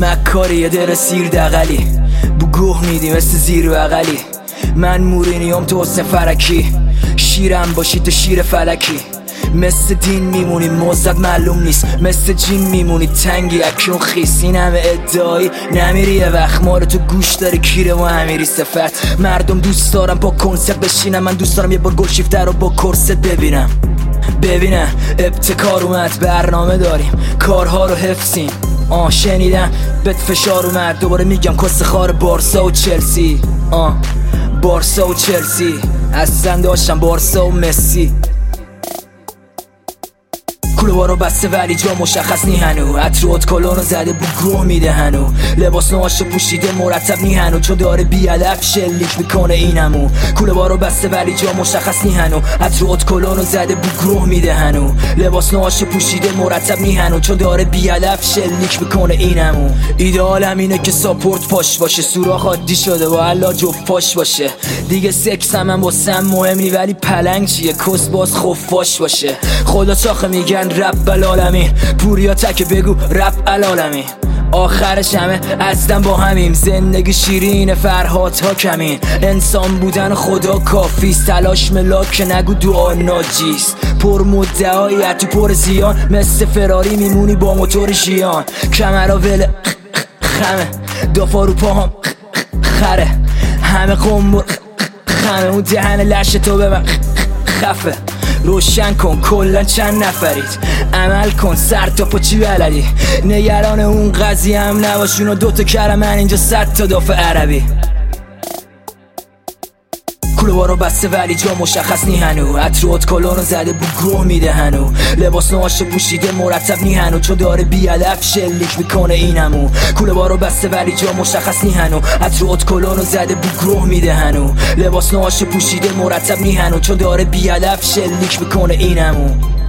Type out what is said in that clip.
مکاری یه در سیر دقلی بو گوه میدی مثل زیر بغلی. من مورینیوم تو حسن فرکی، شیرم باشی تو شیر فلکی. مثل دین میمونی موزد معلوم نیست، مثل جین میمونی تنگی اکیون خیس. این همه ادعایی نمیری یه وقت ما رو تو گوش داری کیره و امیری صفت. مردم دوست دارم با کنسرت بشینم، من دوست دارم یه بار گل شیفته رو با کرست ببینم. ابتکار اومد، برنامه داریم، کارها رو حفظیم. شنیدم بهت فشار اومد، دوباره میگم کس خار بارسا و چلسی. بارسا و چلسی اصلا داشتم بارسا و مسی. کلوبا بارو بسته ولی جا مشخص نی هنو. عطر ادکالون رو زده بو گروه میده هنو. لباس نواشو پوشیده مرتب نی هنو، چون داره بیادب شلیک میکنه اینمو. کلوبا بارو بسته ولی جا مشخص نی هنو. عطر ادکالون رو زده بو گروه میده هنو. لباس نواشو پوشیده مرتب نی هنو، چون داره بیادب شلیک میکنه اینمو. ایدئالم اینه که ساپورت پاش باشه، سوراخ عادی شده با الله جفت پاش باشه. دیگه سکس هم واسم مهم نی، ولی پلنگ چیه کس باز خفاش باشه. خدا چاخه میگن رب العالمین، پوریا تک بگو رب العالمین. آخرش همه اصلا با همیم، زندگی شیرین فرهاد ها کمین. انسان بودن خدا کافیست، تلاش ملاک که نگو دعا ناجیست. پر مدعایی تو پر زیان، مثل فراری میمونی با موتور ژیان. کمرا ول خمه، دافا رو پاهم خره، همه قنبر خمه. اون دهن لش تو به من خفه. روشن کن کلن چند نفرید، عمل کن سر تا پا چی بلدی. نگران اون قضیه هم نباش، اونو دوتا کلمه من اینجا 100 تا دافع عربی. کلوبا رو بسته ولی جا مشخص نی هنو. عطر ادکالون رو زده بو گروه میده هنو. لباس نواشو پوشیده مرتب نی هنو، چون داره بیادب شلیک میکنه اینمو. کلوبا رو بسته ولی جا مشخص نی هنو. عطر ادکالون رو زده بو گروه میده هنو. لباس نواشو پوشیده مرتب نی هنو، چون داره بیادب شلیک میکنه اینمو.